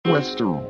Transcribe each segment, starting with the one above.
Western.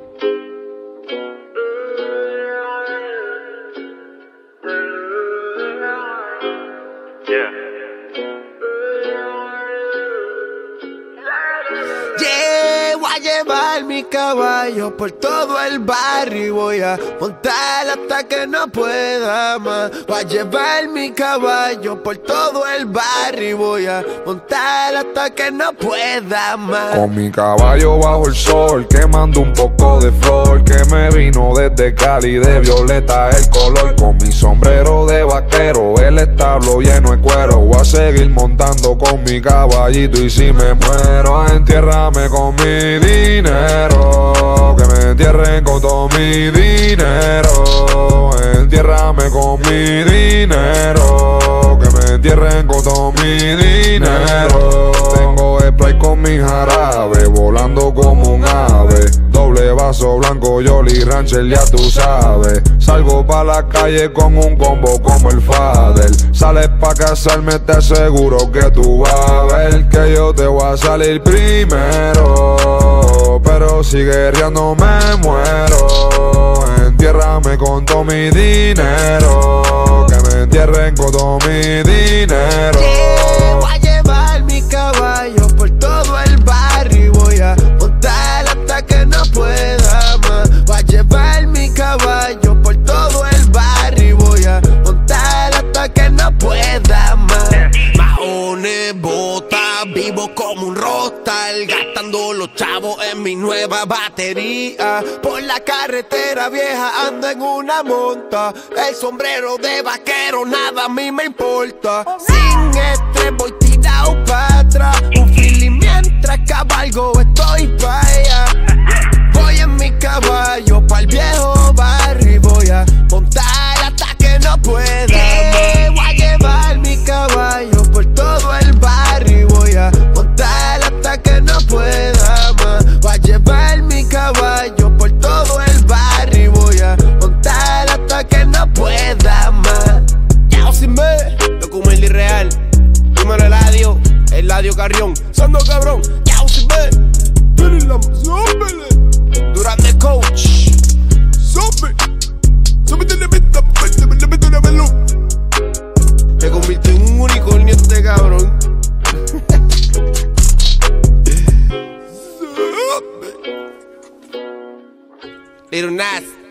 Yeah, voy a llevar mi caballo por todo el barrio y voy a montar hasta que no pueda más. Voy a llevar mi caballo por todo el barrio y voy a montar hasta que no pueda más. Con mi caballo bajo el sol, quemando un poco de flor que me vino desde Cali, de violeta el color. Con mi sombrero de vaquero, el establo lleno de cuero. Voy a seguir montando con mi caballito y si me muero, entiérrame con mi dinero. Que me entierren con todo mi dinero. Entiérrame con mi dinero. Que me entierren con todo mi dinero. Tengo spray con mi jarabe, volando como un ave. Doble vaso blanco, Jolly Rancher, ya tú sabes. Salgo pa' la calle con un combo como el Fader. Sales pa' casarme, te aseguro que tú vas a ver que yo te voy a salir primero. Pero si guerreando me muero. Entiérrame con todo mi dinero. Que me entierren con todo mi dinero. Yeah, voy a llevar mi caballo por todo el barrio y voy a montar hasta que no pueda más. Voy a llevar mi caballo por todo el barrio y voy a montar hasta que no pueda más. Maones, botas, vivo como un rockstar, gastando los chavos en mi nueva batería. Por la carretera vieja ando en una monta, el sombrero de vaquero nada a mí me importa. Sin estrés voy tirado para atrás, un feeling mientras cabalgo estoy pa' allá. Voy en mi caballo pa'l viejo barrio y voy a montar hasta que no pueda más. Voy a llevar mi caballo por todo el barrio y voy a montar hasta que no pueda más. Voy a llevar mi caballo por todo el barrio y voy a montar hasta que no pueda más. Yao sin ver, lo como el irreal. Dímelo el Eladio Carrión. Sando cabrón, yao sin ver. Durán de coach. Me convirtió en un unicornio este cabrón. Little Nas.